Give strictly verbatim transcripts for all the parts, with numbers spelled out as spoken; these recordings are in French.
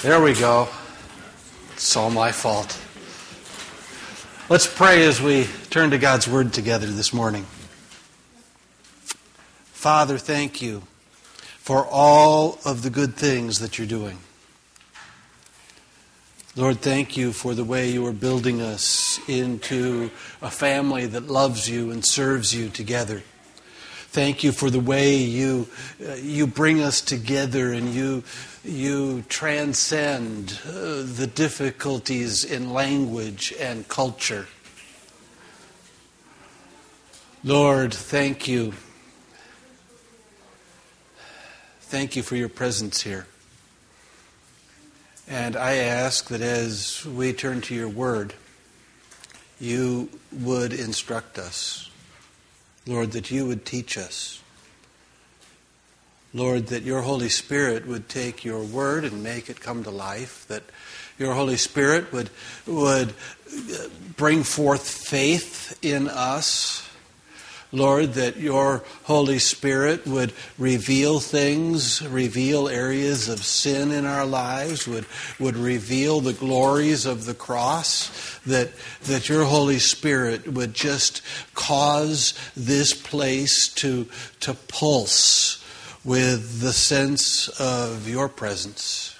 There we go. It's all my fault. Let's pray as we turn to God's Word together this morning. Father, thank you for all of the good things that you're doing. Lord, thank you for the way you are building us into a family that loves you and serves you together. Thank you for the way you uh, you bring us together and you you transcend uh, the difficulties in language and culture. Lord, thank you. Thank you for your presence here. And I ask that as we turn to your word, you would instruct us. Lord, that you would teach us. Lord, that your Holy Spirit would take your word and make it come to life. That your Holy Spirit would, would bring forth faith in us. Lord, that your Holy Spirit would reveal things, reveal areas of sin in our lives, would, would reveal the glories of the cross, that, that your Holy Spirit would just cause this place to, to pulse with the sense of your presence.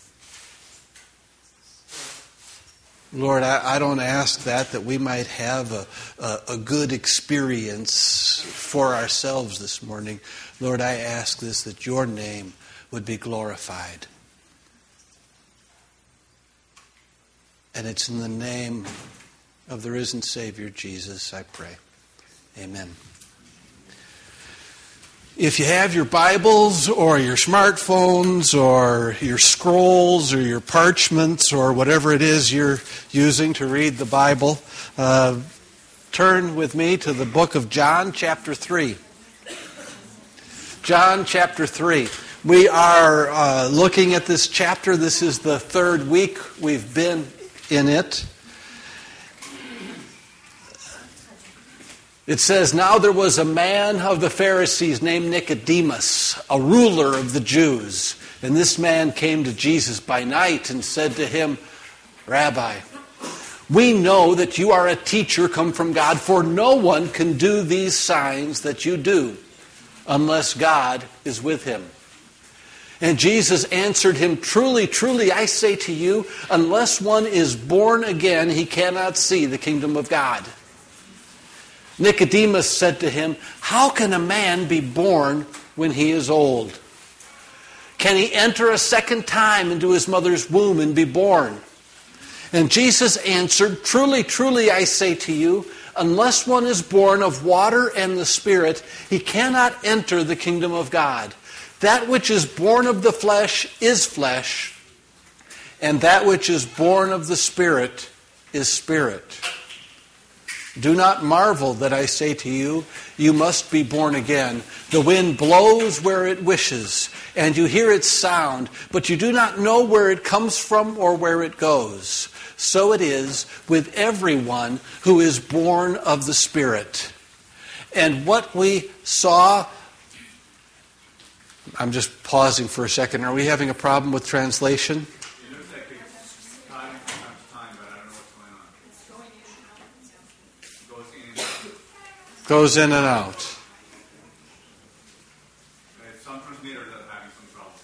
Lord, I, I don't ask that that we might have a, a, a good experience for ourselves this morning. Lord, I ask this, that your name would be glorified. And it's in the name of the risen Savior, Jesus, I pray. Amen. If you have your Bibles or your smartphones or your scrolls or your parchments or whatever it is you're using to read the Bible, uh, turn with me to the book of John, chapter three. John, chapter three. We are uh, looking at this chapter. This is the third week we've been in it. It says, "Now there was a man of the Pharisees named Nicodemus, a ruler of the Jews. And this man came to Jesus by night and said to him, 'Rabbi, we know that you are a teacher come from God, for no one can do these signs that you do unless God is with him.' And Jesus answered him, 'Truly, truly, I say to you, unless one is born again, he cannot see the kingdom of God.' Nicodemus said to him, 'How can a man be born when he is old? Can he enter a second time into his mother's womb and be born?' And Jesus answered, 'Truly, truly, I say to you, unless one is born of water and the Spirit, he cannot enter the kingdom of God. That which is born of the flesh is flesh, and that which is born of the Spirit is spirit. Do not marvel that I say to you, you must be born again. The wind blows where it wishes, and you hear its sound, but you do not know where it comes from or where it goes. So it is with everyone who is born of the Spirit.'" And what we saw, I'm just pausing for a second. Are we having a problem with translation? Goes in and out. Some transmitters are having some problems.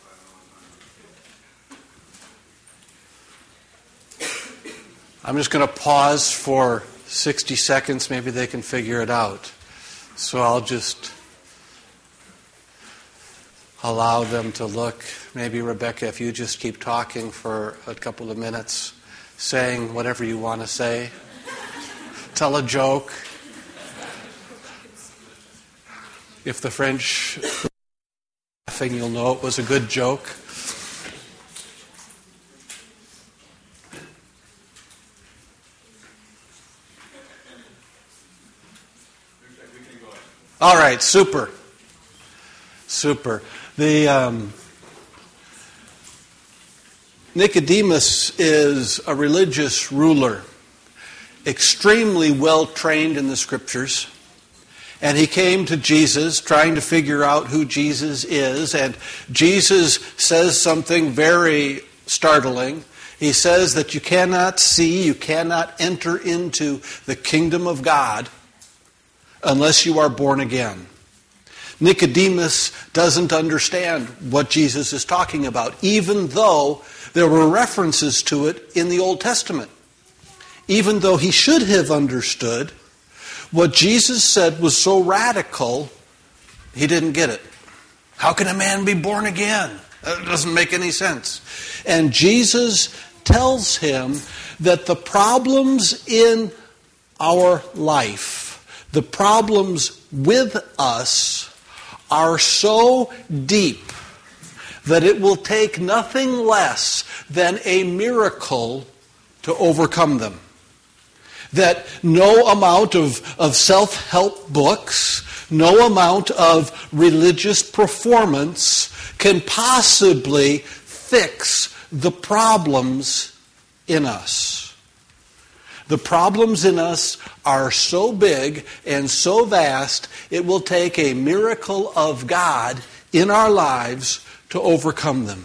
I'm just going to pause for sixty seconds. Maybe they can figure it out. So I'll just allow them to look. Maybe, Rebecca, if you just keep talking for a couple of minutes, saying whatever you want to say. Tell a joke. If the French are laughing, you'll know it was a good joke. All right, super. Super. The um, Nicodemus is a religious ruler, extremely well trained in the Scriptures. And he came to Jesus trying to figure out who Jesus is. And Jesus says something very startling. He says that you cannot see, you cannot enter into the kingdom of God unless you are born again. Nicodemus doesn't understand what Jesus is talking about, even though there were references to it in the Old Testament. Even though he should have understood, what Jesus said was so radical, he didn't get it. How can a man be born again? That doesn't make any sense. And Jesus tells him that the problems in our life, the problems with us, are so deep that it will take nothing less than a miracle to overcome them. That no amount of, of self-help books, no amount of religious performance can possibly fix the problems in us. The problems in us are so big and so vast, it will take a miracle of God in our lives to overcome them.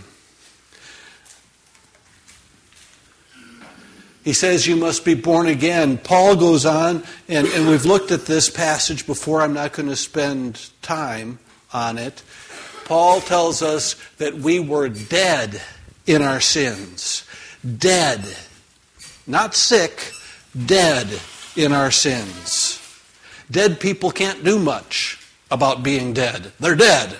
He says you must be born again. Paul goes on, and, and we've looked at this passage before. I'm not going to spend time on it. Paul tells us that we were dead in our sins. Dead. Not sick, dead in our sins. Dead people can't do much about being dead. They're dead.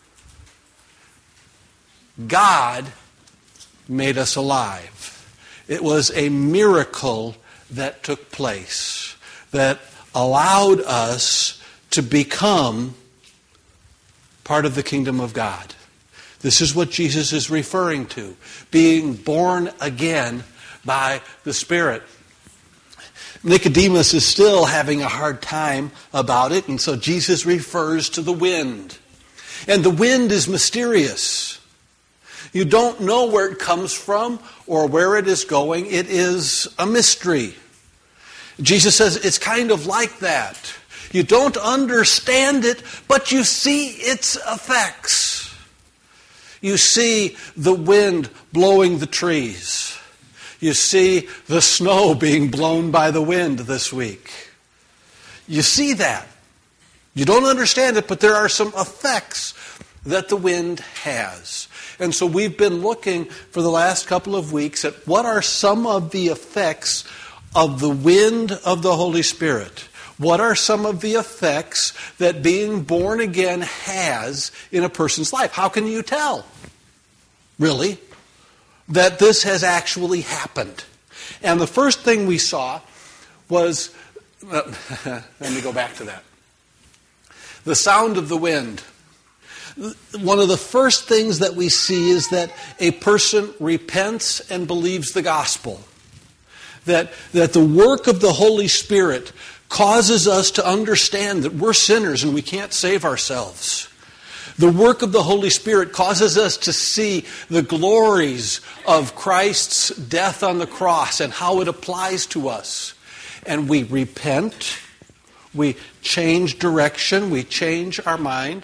God made us alive. It was a miracle that took place that allowed us to become part of the kingdom of God. This is what Jesus is referring to, being born again by the Spirit. Nicodemus is still having a hard time about it, and so Jesus refers to the wind. And the wind is mysterious. You don't know where it comes from or where it is going. It is a mystery. Jesus says it's kind of like that. You don't understand it, but you see its effects. You see the wind blowing the trees. You see the snow being blown by the wind this week. You see that. You don't understand it, but there are some effects that the wind has. And so we've been looking for the last couple of weeks at what are some of the effects of the wind of the Holy Spirit. What are some of the effects that being born again has in a person's life? How can you tell, really, that this has actually happened? And the first thing we saw was, uh, let me go back to that. The sound of the wind. One of the first things that we see is that a person repents and believes the gospel. That, that the work of the Holy Spirit causes us to understand that we're sinners and we can't save ourselves. The work of the Holy Spirit causes us to see the glories of Christ's death on the cross and how it applies to us. And we repent, we change direction, we change our mind.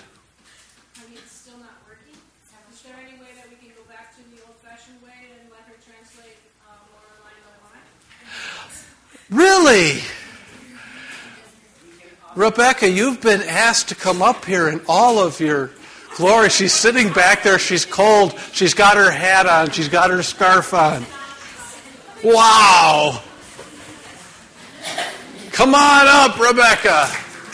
Really? Rebecca, you've been asked to come up here in all of your glory. She's sitting back there. She's cold. She's got her hat on. She's got her scarf on. Wow. Come on up, Rebecca.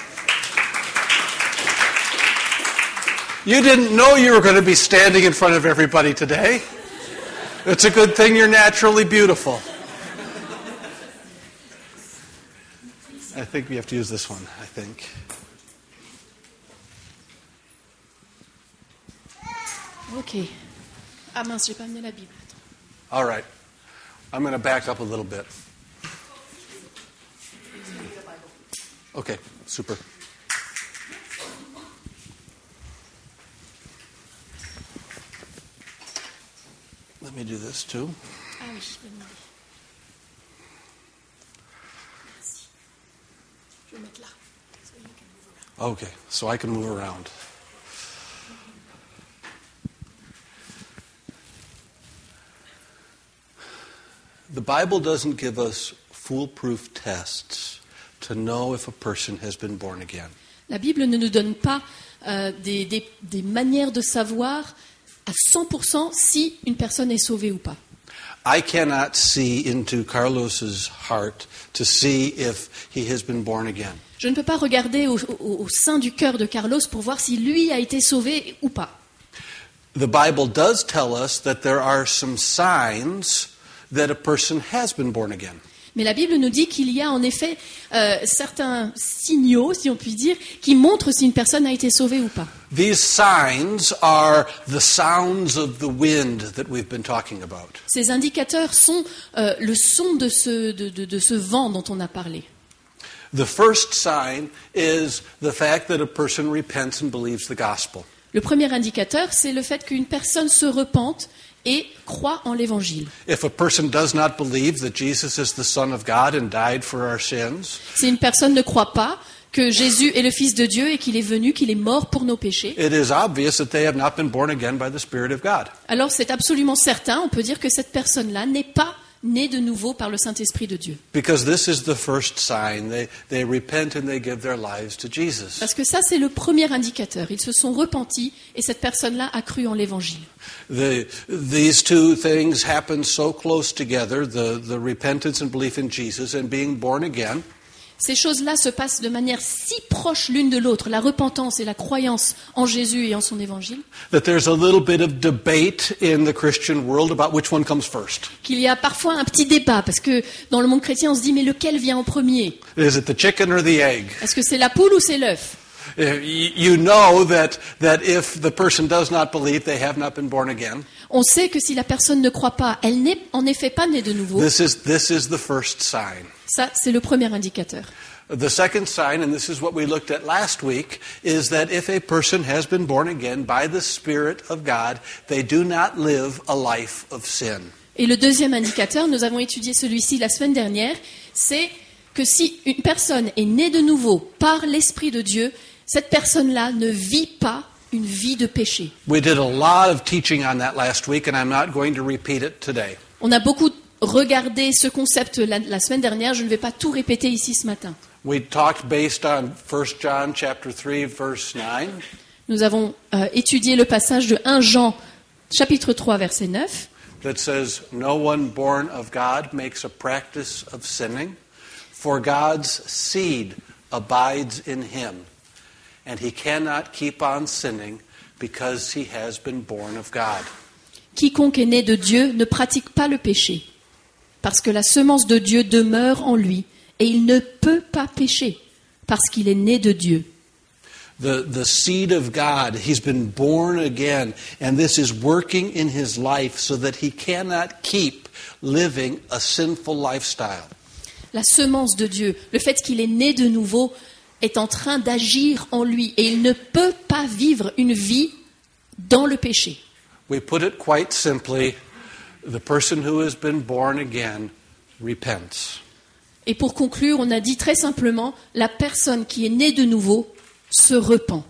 You didn't know you were going to be standing in front of everybody today. It's a good thing you're naturally beautiful. I think we have to use this one, I think. Ok. Ah mince, j'ai pas amené la Bible. All right. I'm going to back up a little bit. Okay, super. Let me do this too. Ah oui, je vais demander. Je vais mettre là. So you can move around. Okay, so I can move around. the Bible doesn't give us foolproof tests to know if a person has been born again. La Bible ne nous donne pas euh, des, des, des manières de savoir à cent pour cent si une personne est sauvée ou pas. I cannot see into Carlos's heart to see if he has been born again. Je ne peux pas regarder au, au, au sein du cœur de Carlos pour voir si lui a été sauvé ou pas. The Bible does tell us that there are some signs that a person has been born again. Mais la Bible nous dit qu'il y a en effet euh, certains signaux, si on peut dire, qui montrent si une personne a été sauvée ou pas. These signs are the sounds of the wind that we've been talking about. Ces indicateurs sont euh, le son de ce, de, de, de ce vent dont on a parlé. The first sign is the fact that a person repents and believes the gospel. Le premier indicateur, c'est le fait qu'une personne se repente et croit en l'Évangile. If a person does not believe that Jesus is the Son of God and died for our sins, Si une personne ne croit pas que Jésus est le Fils de Dieu et qu'il est venu, qu'il est mort pour nos péchés, it is obvious that they have not been born again by the Spirit of God. alors c'est absolument certain, on peut dire que cette personne-là n'est pas née de nouveau par le Saint-Esprit de Dieu. Because this is the first sign. They, they repent and they give their lives to Jesus. Parce que ça, c'est le premier indicateur. Ils se sont repentis et cette personne-là a cru en l'Évangile. The, these two things happen so close together, the, the repentance and belief in Jesus and being born again, Ces choses-là se passent de manière si proche l'une de l'autre, la repentance et la croyance en Jésus et en son Évangile, that there's a little bit of debate in the Christian world about which one comes first. qu'il y a parfois un petit débat, parce que dans le monde chrétien, on se dit, mais lequel vient en premier? Is it the chicken or the egg? Est-ce que c'est la poule ou c'est l'œuf? Uh, y- You know that, that if the person does not believe, they have not been born again. On sait que si la personne ne croit pas, elle n'est en effet pas née de nouveau. This is, this is the first sign. Ça, c'est le premier indicateur. The second sign, and this is what we looked at last week, is that if a person has been born again by the Spirit of God, they do not live a life of sin. Et le deuxième indicateur, nous avons étudié celui-ci la semaine dernière, c'est que si une personne est née de nouveau par l'Esprit de Dieu, cette personne-là ne vit pas une vie de péché. We did a lot of teaching on that last week, and I'm not going to repeat it today. On a beaucoup regardé ce concept la, la semaine dernière, je ne vais pas tout répéter ici ce matin. We talked based on First John chapter three, verse nine. Nous avons euh, étudié le passage de premier Jean, chapitre trois, verset neuf, That says, no one born of God makes a practice of sinning, for God's seed abides in him, and he cannot keep on sinning because he has been born of God. Quiconque est né de Dieu ne pratique pas le péché, parce que la semence de Dieu demeure en lui, et il ne peut pas pécher, parce qu'il est né de Dieu. The, the seed of God, he's been born again, and this is working in his life so that he cannot keep living a sinful lifestyle. La semence de Dieu, le fait qu'il est né de nouveau, est en train d'agir en lui, et il ne peut pas vivre une vie dans le péché. We put it quite simply, the person who has been born again repents. Et pour conclure, on a dit très simplement, la personne qui est née de nouveau se repent.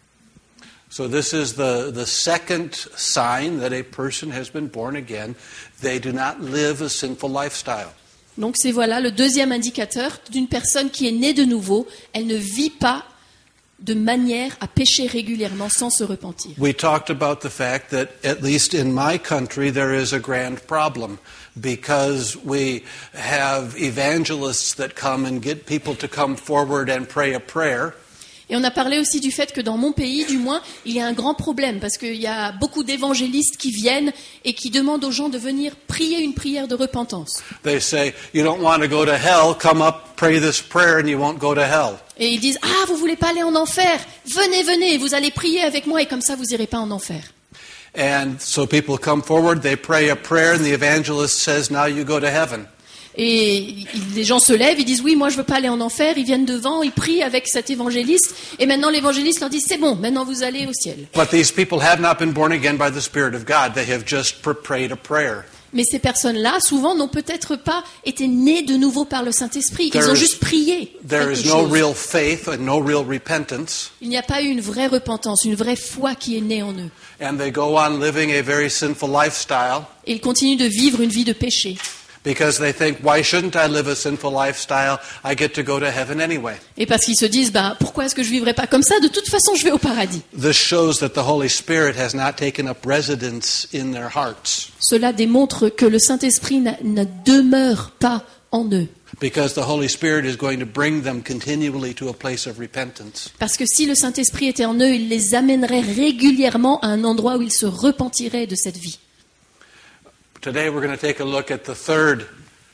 So this is the, the second sign that a person has been born again. They do not live a sinful lifestyle. Donc c'est voilà le deuxième indicateur d'une personne qui est née de nouveau. Elle ne vit pas de manière à pécher régulièrement sans se repentir. We talked about the fact that, at least in my country, there is a grand problem because we have evangelists that come and get people to come forward and pray a prayer. Et on a parlé aussi du fait que dans mon pays, du moins, il y a un grand problème parce qu'il y a beaucoup d'évangélistes qui viennent et qui demandent aux gens de venir prier une prière de repentance. They say, you don't want to go to hell, come up, pray this prayer, and you won't go to hell. Et ils disent, ah, vous voulez pas aller en enfer? Venez, venez, vous allez prier avec moi et comme ça, vous irez pas en enfer. And so people come forward, they pray a prayer, and the evangelist says, now you go to heaven. Et les gens se lèvent, ils disent, oui, moi je veux pas aller en enfer, ils viennent devant, ils prient avec cet évangéliste, et maintenant l'évangéliste leur dit, c'est bon, maintenant vous allez au ciel. But these people have not been born again by the Spirit of God. They have just pr- prayed a prayer. Mais ces personnes-là, souvent, n'ont peut-être pas été nées de nouveau par le Saint-Esprit. Ils ont juste prié. There quelque is no chose. real faith and no real repentance. Il n'y a pas eu une vraie repentance, une vraie foi qui est née en eux. And they go on living a very sinful lifestyle. Et ils continuent de vivre une vie de péché. Because they think, why shouldn't I live a sinful lifestyle? I get to go to heaven anyway. Et parce qu'ils se disent, ben, pourquoi est-ce que je vivrais pas comme ça? De toute façon, je vais au paradis. This shows that the Holy Spirit has not taken up residence in their hearts. Cela démontre que le Saint-Esprit n'a- ne demeure pas en eux. Because the Holy Spirit is going to bring them continually to a place of repentance. Parce que si le Saint-Esprit était en eux, il les amènerait régulièrement à un endroit où ils se repentiraient de cette vie. Today we're going to take a look at the third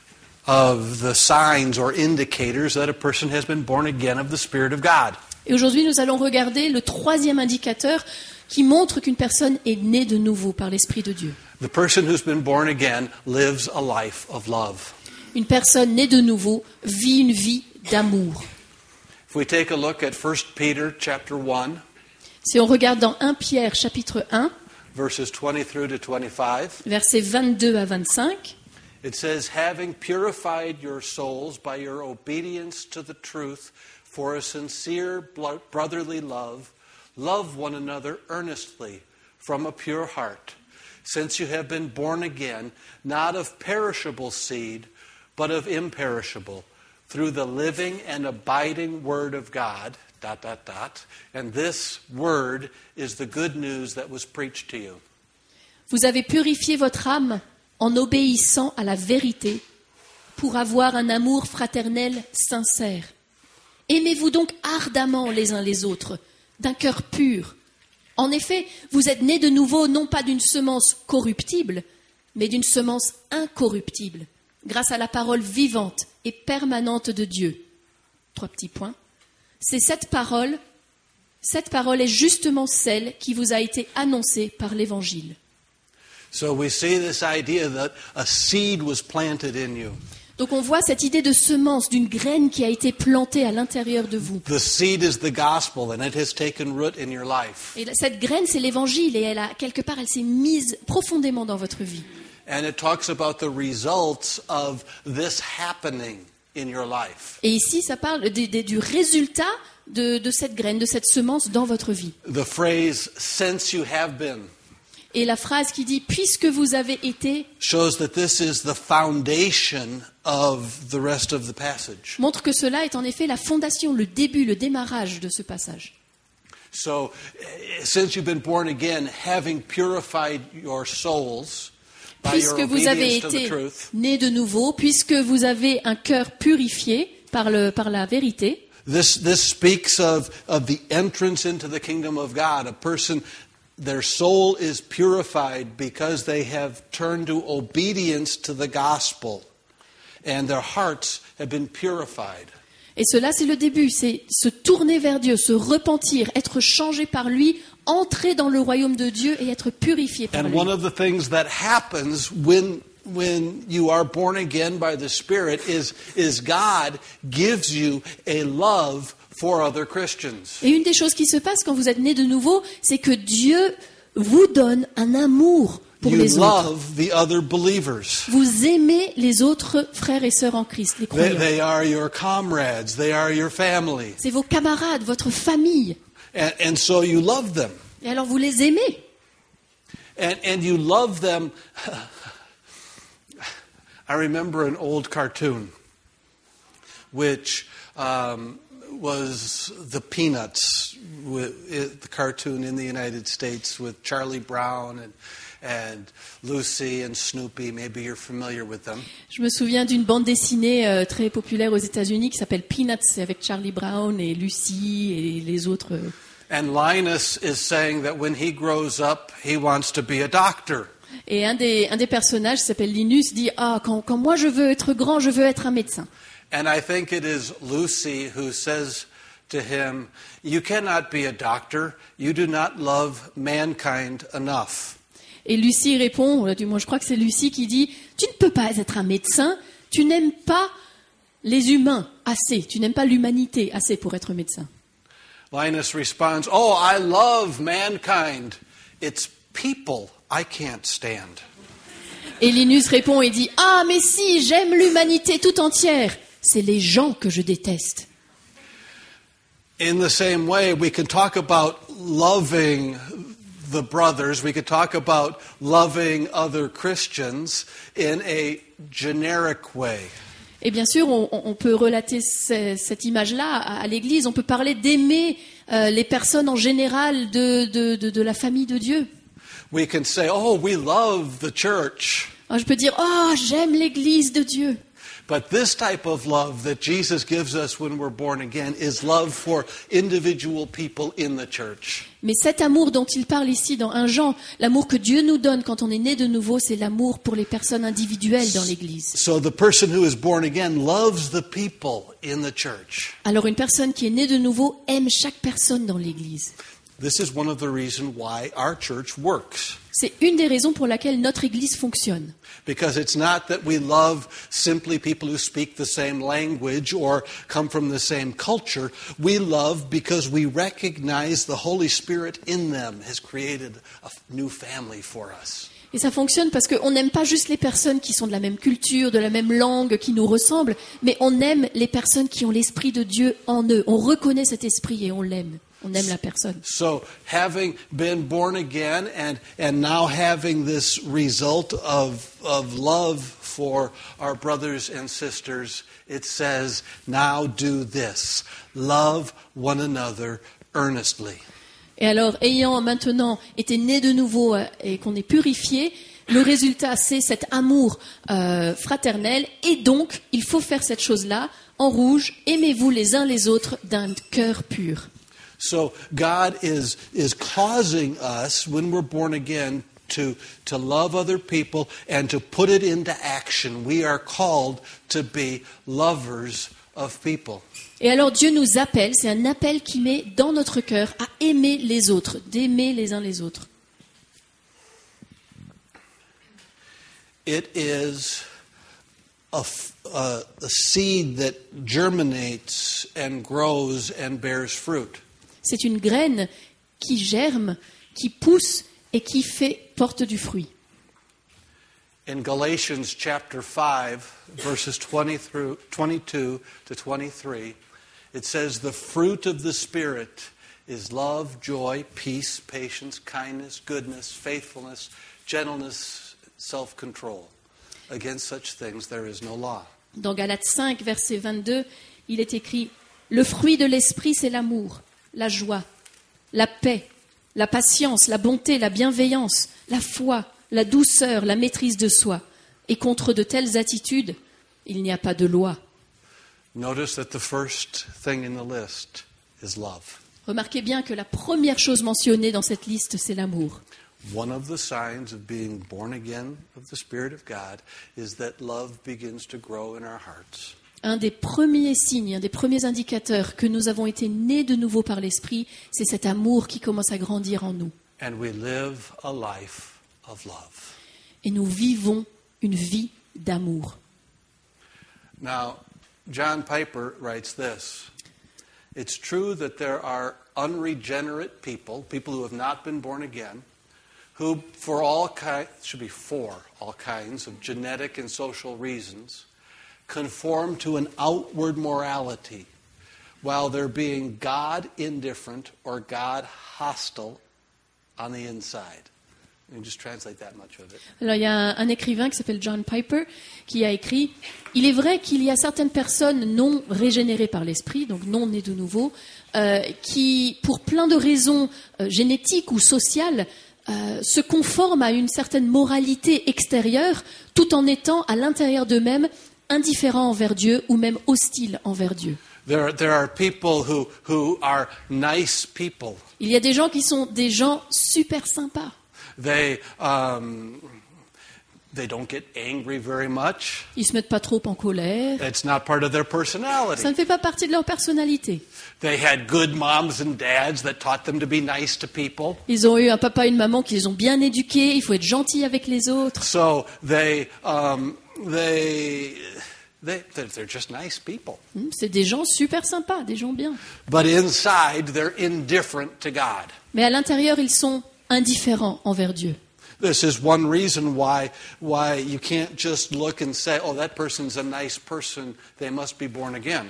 of the signs or indicators that a person has been born again of the Spirit of God. Et aujourd'hui, nous allons regarder le troisième indicateur qui montre qu'une personne est née de nouveau par l'Esprit de Dieu. The person who's been born again lives a life of love. Une personne née de nouveau vit une vie d'amour. If we take a look at First Peter chapter one, Si on regarde dans premier Pierre chapitre un, verses twenty through to twenty-five, versets vingt-deux à vingt-cinq, it says, having purified your souls by your obedience to the truth for a sincere blo- brotherly love, love one another earnestly from a pure heart, since you have been born again, not of perishable seed, but of imperishable, through the living and abiding Word of God, dot, dot, dot, and this Word is the good news that was preached to you. vous avez purifié votre âme en obéissant à la vérité pour avoir un amour fraternel sincère. Aimez-vous donc ardemment les uns les autres, d'un cœur pur. En effet, vous êtes nés de nouveau non pas d'une semence corruptible, mais d'une semence incorruptible, grâce à la parole vivante et permanente de Dieu. Trois petits points. C'est cette parole, cette parole est justement celle qui vous a été annoncée par l'Évangile. So we see this idea that a seed was planted in you. Donc on voit cette idée de semence, d'une graine qui a été plantée à l'intérieur de vous. The seed is the gospel, and it has taken root in your life. Et cette graine, c'est l'Évangile, et elle a, quelque part, elle s'est mise profondément dans votre vie. And it talks about the results of this happening in your life. Et ici, ça parle des- des- du résultat de, de cette graine, de cette semence dans votre vie. The phrase, since you have been, Et la phrase qui dit « Puisque vous avez été » shows that this is the foundation of the rest of the passage. montre que cela est en effet la fondation, le début, le démarrage de ce passage. So, eh, since you've been born again, having purified your souls by your Puisque vous avez obedience to the été truth, nés de nouveau, puisque vous avez un cœur purifié par, le, par la vérité, This this speaks of, of the entrance into the kingdom of God. A person, their soul is purified because they have turned to obedience to the gospel, and their hearts have been purified. et cela c'est le début, c'est se tourner vers Dieu, se repentir, être changé par lui, entrer dans le royaume de Dieu et être purifié par And lui. one of the things that happens when when you are born again by the Spirit is is God gives you a love for other Christians. Et une des choses qui se passe quand vous êtes né de nouveau, c'est que Dieu vous donne un amour pour You les autres. love the other believers. Vous aimez les autres frères et sœurs en Christ, les They, croyants. they are your comrades. They are your family. C'est vos camarades, votre famille. And, and so you love them. Et alors vous les aimez. And, and you love them. I remember an old cartoon, which um, was the Peanuts, with, it, the cartoon in the United States with Charlie Brown and, and Lucy and Snoopy. Maybe you're familiar with them. Je me souviens d'une bande dessinée euh, très populaire aux États-Unis qui s'appelle Peanuts, c'est avec Charlie Brown et Lucy et les autres. euh. And Linus is saying that when he grows up, he wants to be a doctor. Et un des, un des personnages qui s'appelle Linus dit « Ah, quand, quand moi je veux être grand, je veux être un médecin. And I think it is Lucy who says to him, you cannot be a doctor. You do not love mankind enough. » Et Lucie répond, ou du moins je crois que c'est Lucie qui dit « Tu ne peux pas être un médecin, tu n'aimes pas les humains assez, tu n'aimes pas l'humanité assez pour être médecin. » Linus responds, oh, I love mankind. It's people I can't stand. Et Linus répond et dit « Ah, mais si, j'aime l'humanité tout entière, c'est les gens que je déteste. » In the same way, we can talk about loving the brothers. We could talk about loving other Christians in a generic way. Et bien sûr, on, on peut relater ce, cette image-là à, à l'Église. On peut parler d'aimer euh, les personnes en général de, de, de, de la famille de Dieu. We can say, oh, we love the church. Alors, je peux dire, oh, j'aime l'Église de Dieu. But this type of love that Jesus gives us when we're born again is love for individual people in the church. Mais cet amour dont il parle ici dans un Jean, l'amour que Dieu nous donne quand on est né de nouveau, c'est l'amour pour les personnes individuelles dans l'Église. So the person who is born again loves the people in the church. Alors une personne qui est née de nouveau aime chaque personne dans l'Église. This is one of the reasons why our church works. C'est une des raisons pour laquelle notre Église fonctionne. Because it's not that we love simply people who speak the same language or come from the same culture. We love because we recognize the Holy Spirit in them has created a new family for us. Et ça fonctionne parce qu'on n'aime pas juste les personnes qui sont de la même culture, de la même langue, qui nous ressemblent, mais on aime les personnes qui ont l'Esprit de Dieu en eux. On reconnaît cet esprit et on l'aime. On aime la personne. So, having been born again and, and now having this result of, of love for our brothers and sisters, it says, now do this, love one another earnestly. Et alors, ayant maintenant été né de nouveau euh, et qu'on est purifié, le résultat, c'est cet amour euh, fraternel. Et donc, il faut faire cette chose-là en rouge. Aimez-vous les uns les autres d'un cœur pur. So God is is causing us, when we're born again, to, to love other people and to put it into action. We are called to be lovers of people. Et alors Dieu nous appelle, c'est un appel qui met dans notre cœur à aimer les autres, d'aimer les uns les autres. It is a, a, a seed that germinates and grows and bears fruit. C'est une graine qui germe, qui pousse et qui fait porte du fruit. In Galatians chapter five, verses twenty through twenty-two to twenty-three, it says, "The fruit of the Spirit is love, joy, peace, patience, kindness, goodness, faithfulness, gentleness, self-control. Against such things there is no law." Dans Galates cinq, verset vingt-deux, il est écrit « Le fruit de l'esprit, c'est l'amour, la joie, la paix, la patience, la bonté, la bienveillance, la foi, la douceur, la maîtrise de soi. Et contre de telles attitudes, il n'y a pas de loi. » Notice that the first thing in the list is love. Remarquez bien que la première chose mentionnée dans cette liste, c'est l'amour. One of the signs of being born again of the Spirit of God is that love begins to grow in our hearts. Un des premiers signes, un des premiers indicateurs que nous avons été nés de nouveau par l'Esprit, c'est cet amour qui commence à grandir en nous. And we live a life of love. Et nous vivons une vie d'amour. Now, John Piper writes this. It's true that there are unregenerate people, people who have not been born again, who, for all kinds, should be for all kinds of genetic and social reasons, conform to an outward morality, while they're being God indifferent or God hostile on the inside. Let me just translate that much of it. Alors il y a un, un écrivain qui s'appelle John Piper qui a écrit « Il est vrai qu'il y a certaines personnes non régénérées par l'esprit, donc non nées de nouveau, euh, qui, pour plein de raisons euh, génétiques ou sociales, euh, se conforment à une certaine moralité extérieure, tout en étant à l'intérieur d'eux-mêmes indifférents envers Dieu ou même hostiles envers Dieu. » There, there are people who, who are nice people. Il y a des gens qui sont des gens super sympas. They, um, they don't get angry very much. Ils se mettent pas trop en colère. It's not part of their personality. Ça ne fait pas partie de leur personnalité. They had good moms and dads that taught them to be nice to people. Ils ont eu un papa et une maman qui les ont bien éduqués. Il faut être gentil avec les autres. So they, um, they, they, they're just nice people. C'est des gens super sympas, des gens bien. But inside, they're indifferent to God. Mais à l'intérieur, ils sont indifférents envers Dieu. This is one reason why why you can't just look and say, "Oh, that person's a nice person. They must be born again."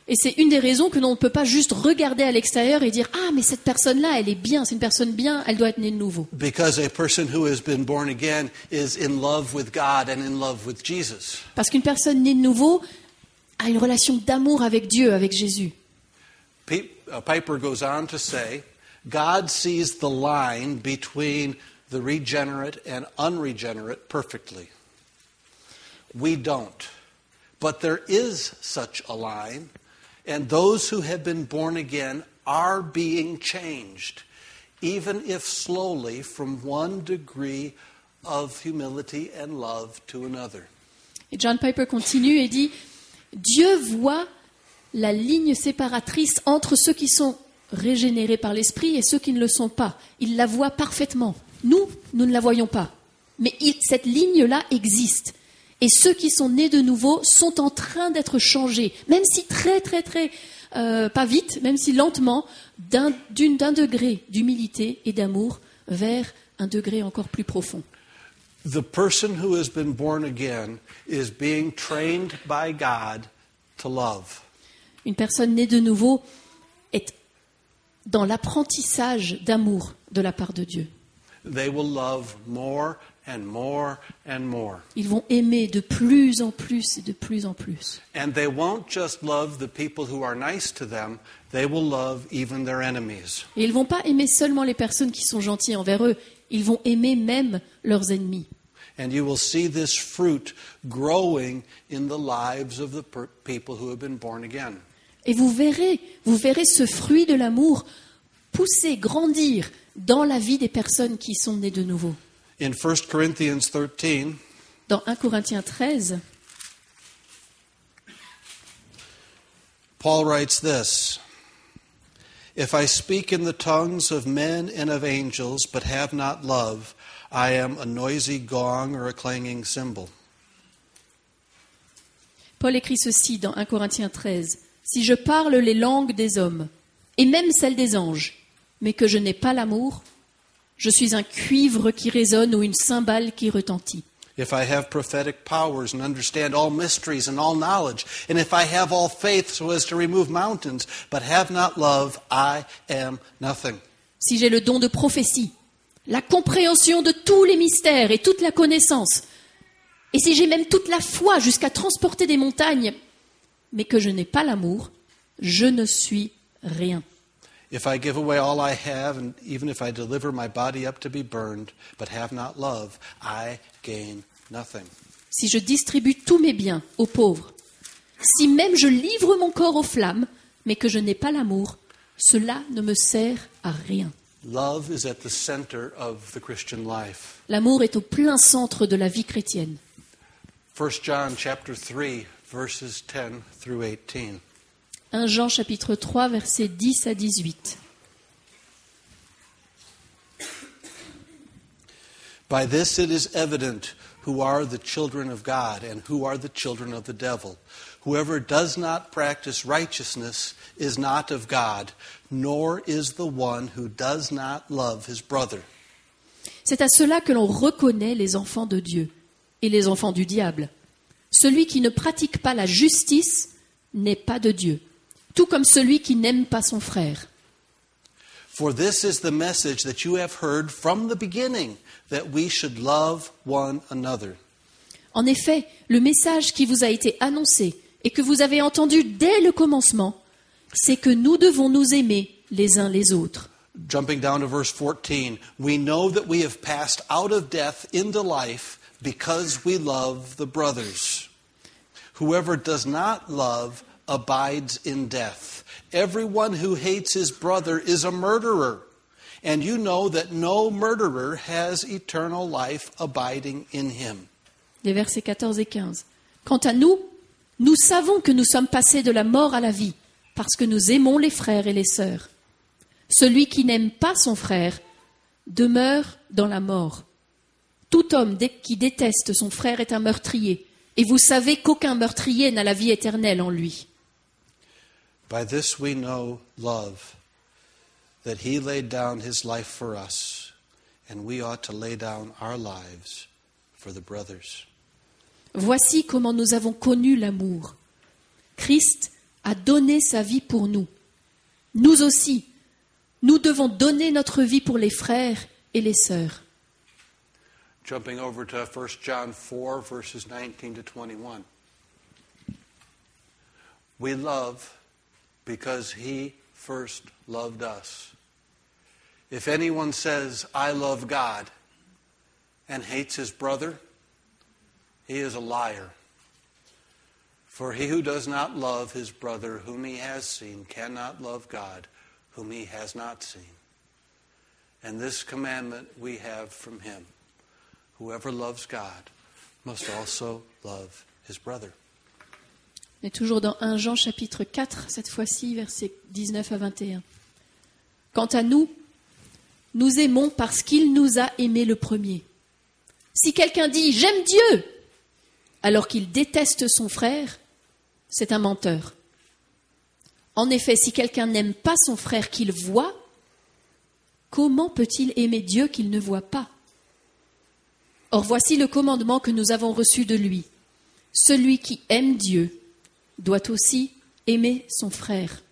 Et c'est une des raisons que l'on ne peut pas juste regarder à l'extérieur et dire « Ah, mais cette personne-là, elle est bien, c'est une personne bien, elle doit être née de nouveau. Because a person who has been born again is in love with God and in love with Jesus. » Parce qu'une personne née de nouveau a une relation d'amour avec Dieu, avec Jésus. Pe- uh, Piper goes on to say, God sees the line between the regenerate and unregenerate perfectly. We don't. But there is such a line, and those who have been born again are being changed, even if slowly, from one degree of humility and love to another. Et John Piper continue et dit « Dieu voit la ligne séparatrice entre ceux qui sont régénérés par l'Esprit et ceux qui ne le sont pas. Il la voit parfaitement. Nous, nous ne la voyons pas. Mais il, cette ligne-là existe. Et ceux qui sont nés de nouveau sont en train d'être changés, même si très, très, très, euh, pas vite, même si lentement, d'un, d'une, d'un degré d'humilité et d'amour vers un degré encore plus profond. The person who has been born again is being trained by God to love. Une personne née de nouveau est dans l'apprentissage d'amour de la part de Dieu. They will love more and more and more. Ils vont aimer de plus en plus et de plus en plus. And they won't just love the people who are nice to them, they will love even their enemies. Et ils ne vont pas aimer seulement les personnes qui sont gentilles envers eux, ils vont aimer même leurs ennemis. And you will see this fruit growing in the lives of the per- people who have been born again. Et vous verrez, vous verrez ce fruit de l'amour pousser, grandir dans la vie des personnes qui sont nées de nouveau. In First Corinthians thirteen, Dans un Corinthiens treize, Paul writes this, If I speak in the tongues of men and of angels, but have not love, I am a noisy gong or a clanging cymbal. Paul écrit ceci dans un Corinthiens treize. Si je parle les langues des hommes, et même celles des anges, mais que je n'ai pas l'amour, je suis un cuivre qui résonne ou une cymbale qui retentit. If I have prophetic powers and understand all mysteries and all knowledge, and if I have all faith so as to remove mountains, but have not love, I am nothing. Si j'ai le don de prophétie, la compréhension de tous les mystères et toute la connaissance, et si j'ai même toute la foi jusqu'à transporter des montagnes, mais que je n'ai pas l'amour, je ne suis rien. If I give away all I have, and even if I deliver my body up to be burned, but have not love, I gain nothing. Si je distribue tous mes biens aux pauvres, si même je livre mon corps aux flammes, mais que je n'ai pas l'amour, cela ne me sert à rien. Love is at the center of the Christian life. L'amour est au plein centre de la vie chrétienne. First John chapter three, verses ten through eighteen. un Jean chapitre trois, versets dix à dix-huit. By this it is evident who are the children of God and who are the children of the devil. Whoever does not practice righteousness is not of God, nor is the one who does not love his brother. C'est à cela que l'on reconnaît les enfants de Dieu et les enfants du diable. Celui qui ne pratique pas la justice n'est pas de Dieu, tout comme celui qui n'aime pas son frère. For this is the message that you have heard from the beginning, that we should love one another. En effet, le message qui vous a été annoncé et que vous avez entendu dès le commencement, c'est que nous devons nous aimer les uns les autres. Jumping down to verse fourteen, we know that we have passed out of death into life because we love the brothers. Whoever does not love abides in death. Everyone who hates his brother is a murderer, and you know that no murderer has eternal life abiding in him. Les versets quatorze et quinze. Quant à nous, nous savons que nous sommes passés de la mort à la vie, parce que nous aimons les frères et les sœurs. Celui qui n'aime pas son frère demeure dans la mort. Tout homme qui déteste son frère est un meurtrier, et vous savez qu'aucun meurtrier n'a la vie éternelle en lui. By this we know love, that he laid down his life for us, and we ought to lay down our lives for the brothers. Voici comment nous avons connu l'amour. Christ a donné sa vie pour nous. Nous aussi, nous devons donner notre vie pour les frères et les sœurs. Jumping over to First John four, verses nineteen to twenty-one. We love because he first loved us. If anyone says, I love God, and hates his brother, he is a liar. For he who does not love his brother whom he has seen cannot love God whom he has not seen. And this commandment we have from him. Whoever loves God must also love his brother. On est toujours dans premier Jean chapitre quatre, cette fois-ci, versets dix-neuf à vingt et un. Quant à nous, nous aimons parce qu'il nous a aimés le premier. Si quelqu'un dit « J'aime Dieu » alors qu'il déteste son frère, c'est un menteur. En effet, si quelqu'un n'aime pas son frère qu'il voit, comment peut-il aimer Dieu qu'il ne voit pas ? Or voici le commandement que nous avons reçu de lui. Celui qui aime Dieu doit aussi aimer son frère.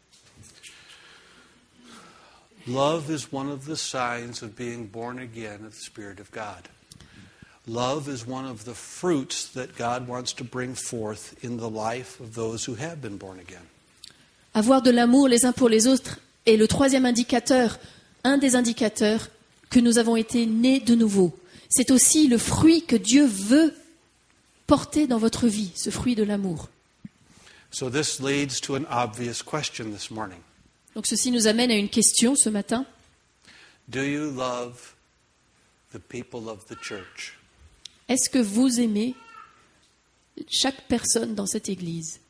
Love is one of the signs of being born again of the Spirit of God. Love is one of the fruits that God wants to bring forth in the life of those who have been born again. Avoir de l'amour les uns pour les autres est le troisième indicateur, un des indicateurs que nous avons été nés de nouveau. C'est aussi le fruit que Dieu veut porter dans votre vie, ce fruit de l'amour. So this leads to an obvious question this morning. Donc ceci nous amène à une question ce matin. Do you love the people of the church? Est-ce que vous aimez chaque personne dans cette église?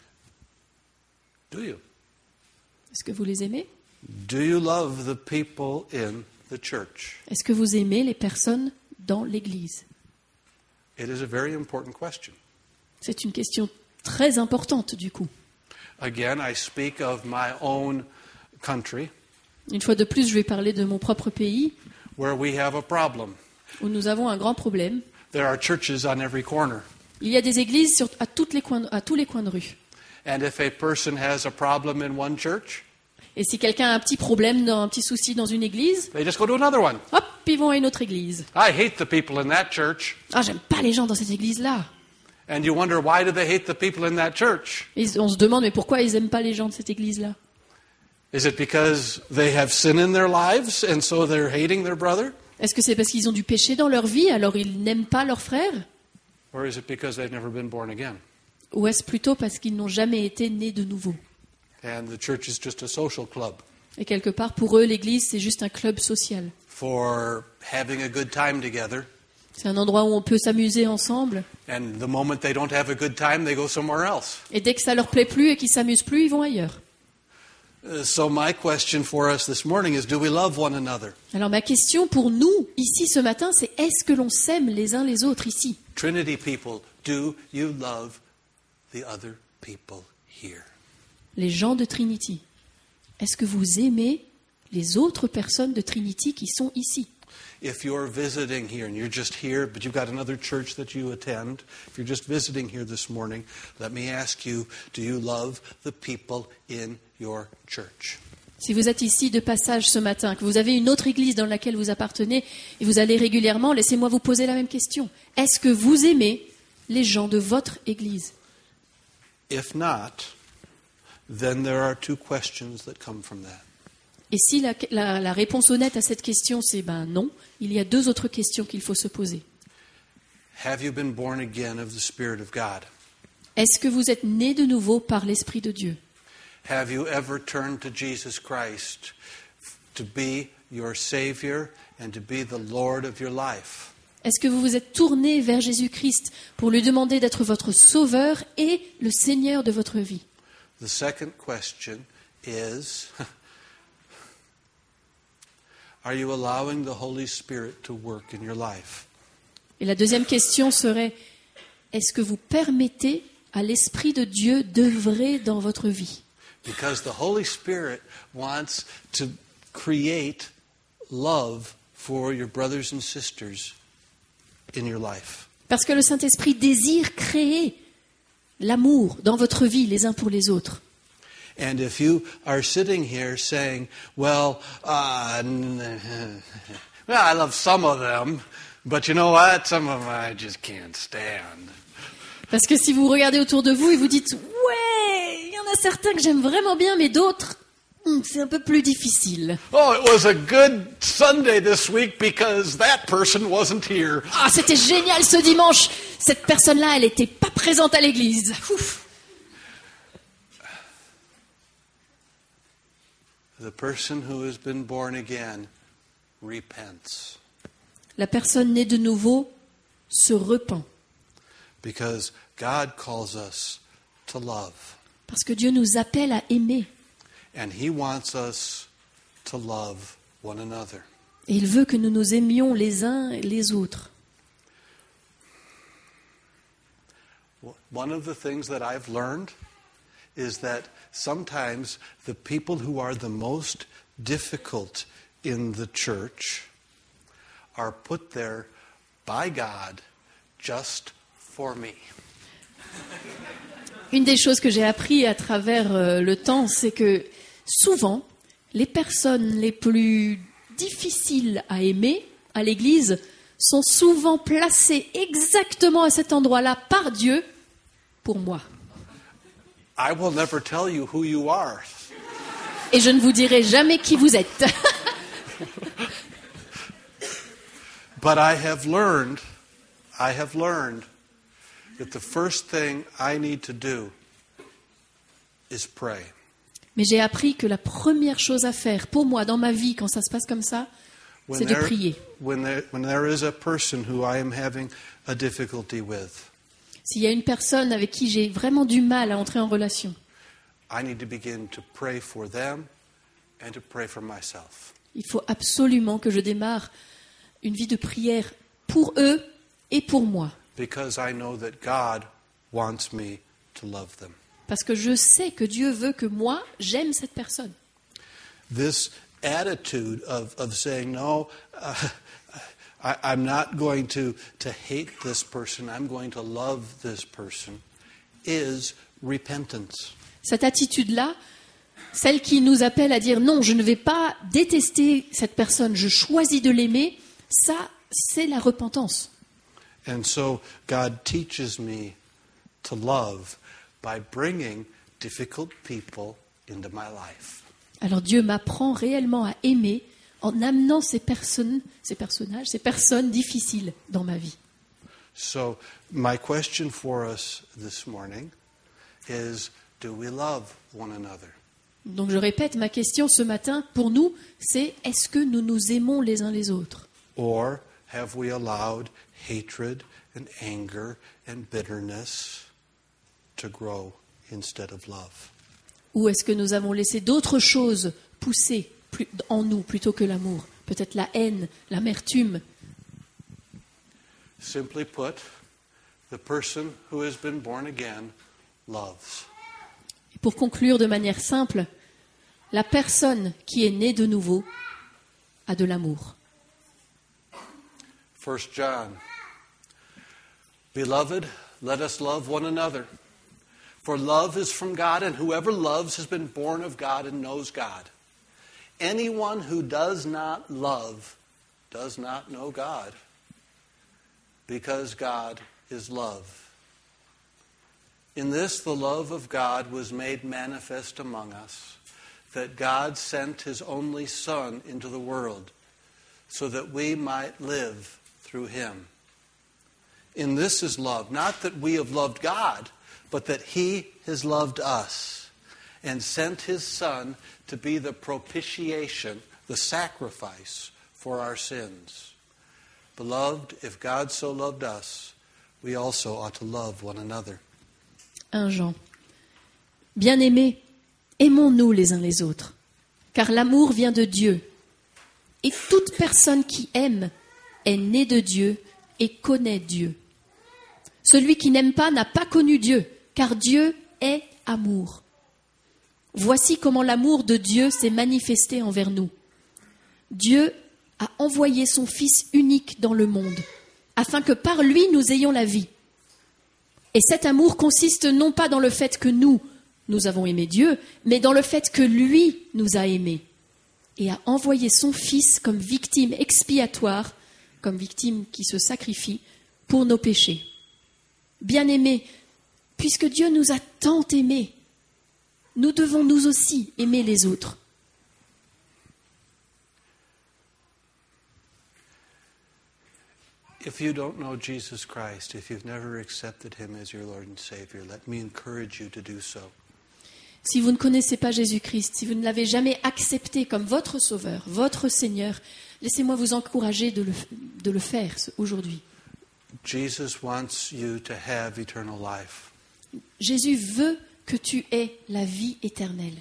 Do you? Est-ce que vous les aimez? Do you love the people in the church? Est-ce que vous aimez les personnes dans l'église? It is a very important question. C'est une question très importante du coup. Again, I speak of my own country, Une fois de plus, je vais parler de mon propre pays where we have a problem. où nous avons un grand problème. There are churches on every corner. Il y a des églises sur, à, toutes les coins, à tous les coins de rue. And if a person has a problem in one church, Et si quelqu'un a un petit problème, dans, un petit souci dans une église, they just go to another one. hop, ils vont à une autre église. I hate the people in that church. Ah, j'aime pas les gens dans cette église-là. And you wonder, why do they hate the people in that church? Et on se demande, mais pourquoi ils aiment pas les gens de cette église-là? Is it because they have sin in their lives and so they're hating their brother? Est-ce que c'est parce qu'ils ont du péché dans leur vie, alors ils n'aiment pas leur frère? Or is it because they've never been born again? Ou est-ce plutôt parce qu'ils n'ont jamais été nés de nouveau? And the church is just a social club Et quelque part, pour eux, l'église, c'est juste un club social. for having a good time together. C'est un endroit où on peut s'amuser ensemble. And the moment they don't have a good time, they go somewhere else. Et dès que ça leur plaît plus et qu'ils s'amusent plus, ils vont ailleurs. Uh, so my question for us this morning is, do we love one another? Alors ma question pour nous, ici ce matin, c'est est-ce que l'on s'aime les uns les autres ici? Trinity people, do you love the other people here? Les gens de Trinity. Est-ce que vous aimez les autres personnes de Trinity qui sont ici? If you're visiting here and you're just here, but you've got another church that you attend, if you're just visiting here this morning, let me ask you, do you love the people in your church? Si vous êtes ici de passage ce matin, que vous avez une autre église dans laquelle vous appartenez et vous allez régulièrement, laissez-moi vous poser la même question. Est-ce que vous aimez les gens de votre église? If not, then there are two questions that come from that. Et si la, la, la réponse honnête à cette question c'est ben non, il y a deux autres questions qu'il faut se poser. Have you been born again of the Spirit of God? Est-ce que vous êtes né de nouveau par l'Esprit de Dieu? Have you ever turned to Jesus Christ to be your Savior and to be the Lord of your life? Est-ce que vous vous êtes tourné vers Jésus-Christ pour lui demander d'être votre sauveur et le Seigneur de votre vie? The second question is, are you allowing the Holy Spirit to work in your life? Et la deuxième question serait, est-ce que vous permettez à l'Esprit de Dieu d'œuvrer dans votre vie? Because the Holy Spirit wants to create love for your brothers and sisters in your life. Parce que le Saint-Esprit désire créer l'amour dans votre vie les uns pour les autres. And if you are sitting here saying, well, uh, well, I love some of them, but you know what? Some of them I just can't stand. Parce que si vous regardez autour de vous et vous dites, ouais, il y en a certains que j'aime vraiment bien, mais d'autres, hmm, c'est un peu plus difficile. Oh, it was a good Sunday this week because that person wasn't here. Ah, c'était génial ce dimanche. Cette personne-là, elle n'était pas présente à l'église. Ouf. The person who has been born again repents. La personne née de nouveau se repent. Because God calls us to love. Parce que Dieu nous appelle à aimer. And He wants us to love one another. Et il veut que nous nous aimions les uns et les autres. One of the things that I've learned is that sometimes the people who are the most difficult in the church are put there by God just for me. Une des choses que j'ai appris à travers euh, le temps, c'est que souvent, les personnes les plus difficiles à aimer à l'église sont souvent placées exactement à cet endroit-là par Dieu pour moi. I will never tell you who you are. Et je ne vous dirai jamais qui vous êtes. But I have learned, I have learned that the first thing I need to do is pray. Mais j'ai appris que la première chose à faire pour moi dans ma vie quand ça se passe comme ça, c'est de prier. When there, when there is a person who I am having a difficulty with, s'il y a une personne avec qui j'ai vraiment du mal à entrer en relation, I need to begin to pray for them and to pray for myself. Il faut absolument que je démarre une vie de prière pour eux et pour moi. Because I know that God wants me to love them. Parce que je sais que Dieu veut que moi, j'aime cette personne. This attitude of, of saying, no, uh, I, I'm not going to, to hate this person, I'm going to love this person, is repentance. Cette attitude-là, celle qui nous appelle à dire non, je ne vais pas détester cette personne, je choisis de l'aimer, ça, c'est la repentance. And so God teaches me to love by bringing difficult people into my life. Alors Dieu m'apprend réellement à aimer en amenant ces personnes, ces personnages, ces personnes difficiles dans ma vie. So my question for us this morning is, do we love one another? Donc je répète, ma question ce matin pour nous, c'est est-ce que nous nous aimons les uns les autres? Or have we allowed hatred and anger and bitterness to grow instead of love? Ou est-ce que nous avons laissé d'autres choses pousser plus, en nous plutôt que l'amour? Peut-être la haine, l'amertume. Simply put, the person who has been born again loves. Et pour conclure de manière simple, la personne qui est née de nouveau a de l'amour. First John. Beloved, let us love one another. For love is from God, and whoever loves has been born of God and knows God. Anyone who does not love does not know God, because God is love. In this the love of God was made manifest among us, that God sent His only Son into the world, so that we might live through Him. In this is love, not that we have loved God, but that He has loved us and sent His Son to be the propitiation, the sacrifice for our sins. Beloved, if God so loved us, we also ought to love one another. un Jean. Bien-aimés, aimons-nous les uns les autres, car l'amour vient de Dieu. Et toute personne qui aime est née de Dieu et connaît Dieu. Celui qui n'aime pas n'a pas connu Dieu, car Dieu est amour. Voici comment l'amour de Dieu s'est manifesté envers nous. Dieu a envoyé son Fils unique dans le monde, afin que par lui nous ayons la vie. Et cet amour consiste non pas dans le fait que nous, nous avons aimé Dieu, mais dans le fait que lui nous a aimés et a envoyé son Fils comme victime expiatoire, comme victime qui se sacrifie pour nos péchés. Bien-aimés, puisque Dieu nous a tant aimés, nous devons nous aussi aimer les autres. If you don't know Jesus Christ, if you've never accepted him as your Lord and Savior, let me encourage you to do so. Si vous ne connaissez pas Jésus-Christ, si vous ne l'avez jamais accepté comme votre Sauveur, votre Seigneur, laissez-moi vous encourager de le, de le faire aujourd'hui. Jesus wants you to have eternal life. Jésus veut que tu aies la vie éternelle.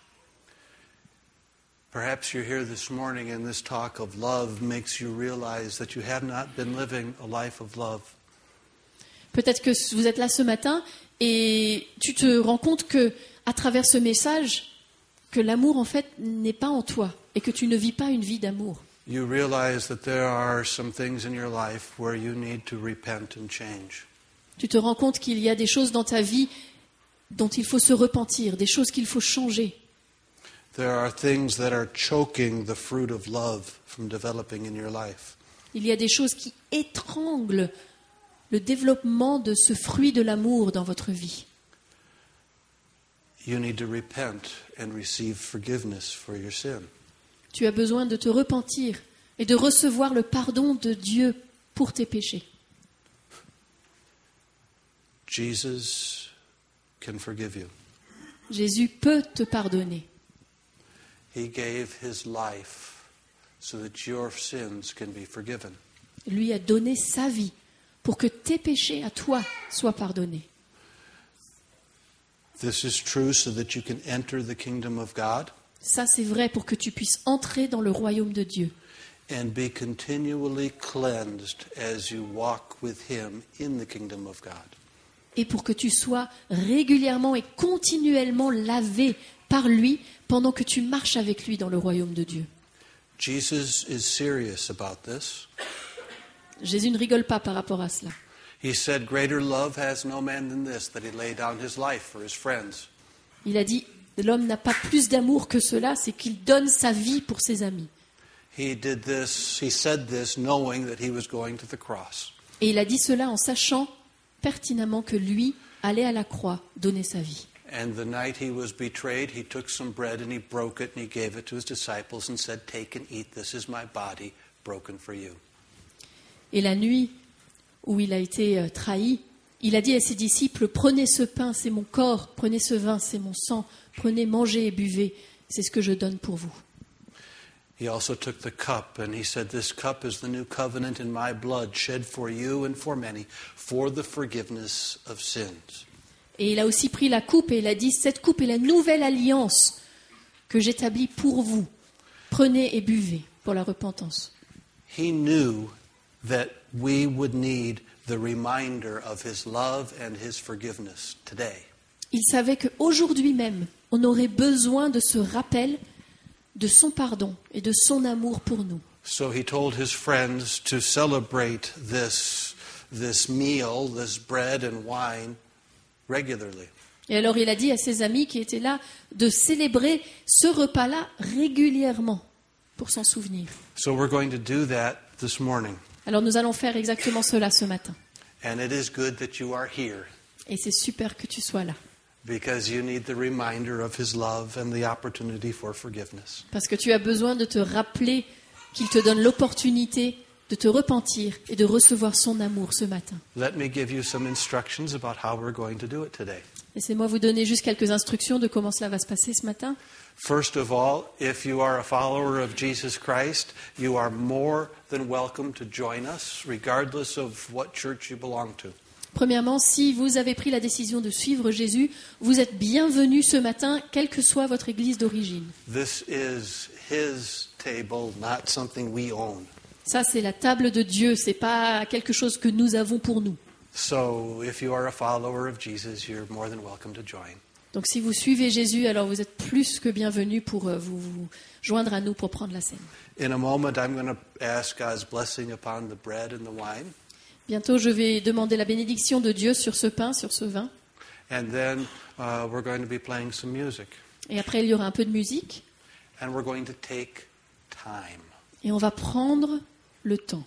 Perhaps you're here this morning and this talk of love makes you realize that you have not been living a life of love. Peut-être que vous êtes là ce matin et tu te rends compte que, à travers ce message, que l'amour en fait n'est pas en toi et que tu ne vis pas une vie d'amour. You realize that there are some things in your life where you need to repent and change. Tu te rends compte qu'il y a des choses dans ta vie dont il faut se repentir, des choses qu'il faut changer. There are things that are choking the fruit of love from developing in your life. Il y a des choses qui étranglent le développement de ce fruit de l'amour dans votre vie. You need to repent and receive forgiveness for your sin. Tu as besoin de te repentir et de recevoir le pardon de Dieu pour tes péchés. Jesus can forgive you. Jésus peut te pardonner. He gave his life so that your sins can be forgiven. Lui a donné sa vie pour que tes péchés à toi soient pardonnés. This is true so that you can enter the kingdom of God Ça, c'est vrai pour que tu puisses entrer dans le royaume de Dieu and be continually cleansed as you walk with him in the kingdom of God. et pour que tu sois régulièrement et continuellement lavé par lui pendant que tu marches avec lui dans le royaume de Dieu. Jesus is serious about this. Jésus ne rigole pas par rapport à cela. He said, "Greater love has no man than this, that he lay down his life for his friends." Il a dit, l'homme n'a pas plus d'amour que cela, c'est qu'il donne sa vie pour ses amis. He did this, he said this knowing that he was going to the cross. Et il a dit cela en sachant pertinemment que lui allait à la croix donner sa vie. And the night he was betrayed, he took some bread and he broke it and he gave it to his disciples and said, "Take and eat, this is my body broken for you." Et la nuit où il a été euh, trahi, il a dit à ses disciples, prenez ce pain, c'est mon corps, prenez ce vin, c'est mon sang, prenez, mangez et buvez, c'est ce que je donne pour vous. He also took the cup and he said, "This cup is the new covenant in my blood, shed for you and for many, for the forgiveness of sins." Et il a aussi pris la coupe et il a dit, cette coupe est la nouvelle alliance que j'établis pour vous. Prenez et buvez pour la repentance. He knew that we would need the reminder of his love and his forgiveness today. Il savait qu'aujourd'hui même, on aurait besoin de ce rappel de son pardon et de son amour pour nous. So he told his friends to celebrate this, this meal, this bread and wine, regularly. Et alors il a dit à ses amis qui étaient là de célébrer ce repas-là régulièrement pour s'en souvenir. So we're going to do that this morning. Alors nous allons faire exactement cela ce matin. And it is good that you are here Et c'est super que tu sois là. because you need the reminder of his love and the opportunity for forgiveness. Parce que tu as besoin de te rappeler qu'il te donne l'opportunité de te repentir et de recevoir son amour ce matin. Let me give you some instructions about how we're going to do it today. Laissez-moi vous donner juste quelques instructions de comment cela va se passer ce matin. First of all, if you are a follower of Jesus Christ, you are more than welcome to join us, regardless of what church you belong to. Premièrement, si vous avez pris la décision de suivre Jésus, vous êtes bienvenus ce matin, quelle que soit votre église d'origine. This is his table, not something we own. Ça, c'est la table de Dieu, c'est pas quelque chose que nous avons pour nous. So if you are a follower of Jesus, you're more than welcome to join. Donc si vous suivez Jésus, alors vous êtes plus que bienvenus pour euh, vous, vous joindre à nous pour prendre la scène. In a moment, I'm going to ask God's blessing upon the bread and the wine. Bientôt, je vais demander la bénédiction de Dieu sur ce pain, sur ce vin. And then uh, we're going to be playing some music. Et après, il y aura un peu de musique. And we're going to take time. Et on va prendre le temps.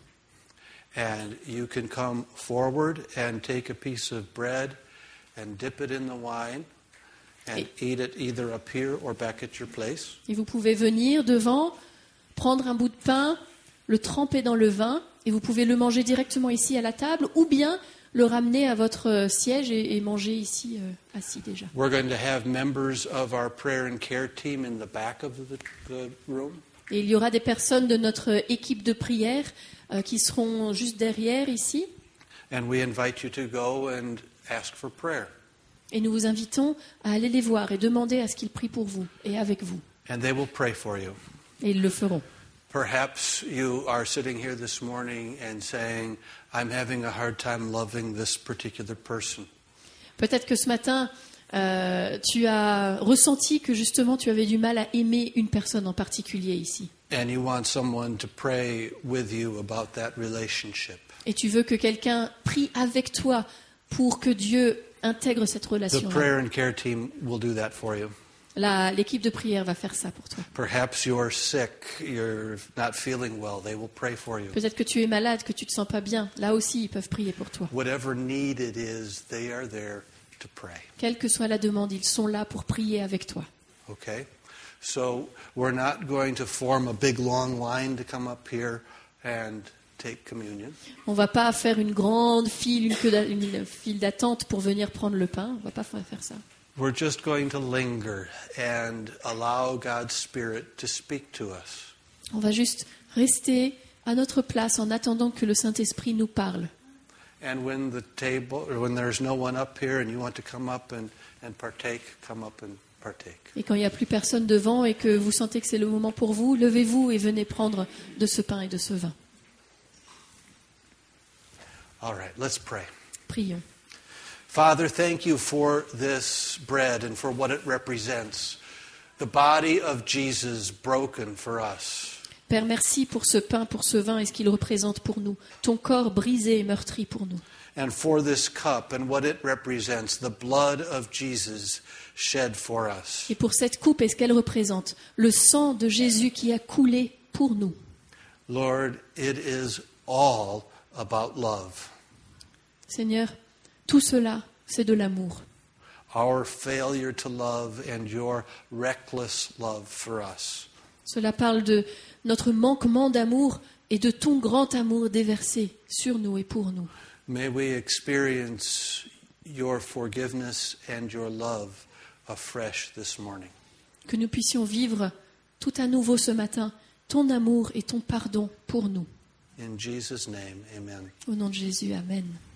And you can come forward and take a piece of bread and dip it in the wine and Et- eat it either up here or back at your place. Et vous pouvez venir devant, prendre un bout de pain, le tremper dans le vin, et vous pouvez le manger directement ici à la table, ou bien le ramener à votre siège et, et manger ici, euh, assis déjà. We're going to have members of our prayer and care team in the back of the, the room. Et il y aura des personnes de notre équipe de prière euh, qui seront juste derrière ici. And we invite you to go and ask for prayer. Et nous vous invitons à aller les voir et demander à ce qu'ils prient pour vous et avec vous. And they will pray for you. Et ils le feront. Perhaps you are sitting here this morning and saying, I'm having a hard time loving this particular person. Peut-être que ce matin, euh, tu as ressenti que justement tu avais du mal à aimer une personne en particulier ici. And you want someone to pray with you about that relationship. Et tu veux que quelqu'un prie avec toi pour que Dieu intègre cette The relation-là. prayer and care team will do that for you. La- L'équipe de prière va faire ça pour toi. Perhaps you're sick, you're not feeling well, they will pray for you. Peut-être que tu es malade, que tu te sens pas bien. Là aussi, ils peuvent prier pour toi. Whatever need it is, they are there to pray. Quelle que soit la demande, ils sont là pour prier avec toi. Okay? So we're not going to form a big long line to come up here and take communion. On va pas faire une grande file, une, queue d'a- une file d'attente pour venir prendre le pain. On va pas fa- faire ça. We're just going to linger and allow God's Spirit to speak to us. On va juste rester à notre place en attendant que le Saint-Esprit nous parle. And when the table, or when there's no one up here and you want to come up and, and partake, come up and partake. Et quand il n'y a plus personne devant et que vous sentez que c'est le moment pour vous, levez-vous et venez prendre de ce pain et de ce vin. All right, let's pray. Prions. Father, thank you for this bread and for what it represents. The body of Jesus broken for us. Père, merci pour ce pain, pour ce vin et ce qu'il représente pour nous. Ton corps brisé et meurtri pour nous. And for this cup and what it represents, the blood of Jesus shed for us. Et pour cette coupe et ce qu'elle représente, le sang de Jésus qui a coulé pour nous. Lord, it is all about love. Seigneur, tout cela, c'est de l'amour. Our failure to love and your reckless love for us. Cela parle de notre manquement d'amour et de ton grand amour déversé sur nous et pour nous. May we experience your forgiveness and your love afresh this morning. Que nous puissions vivre tout à nouveau ce matin ton amour et ton pardon pour nous. In Jesus' name, amen. Au nom de Jésus, amen.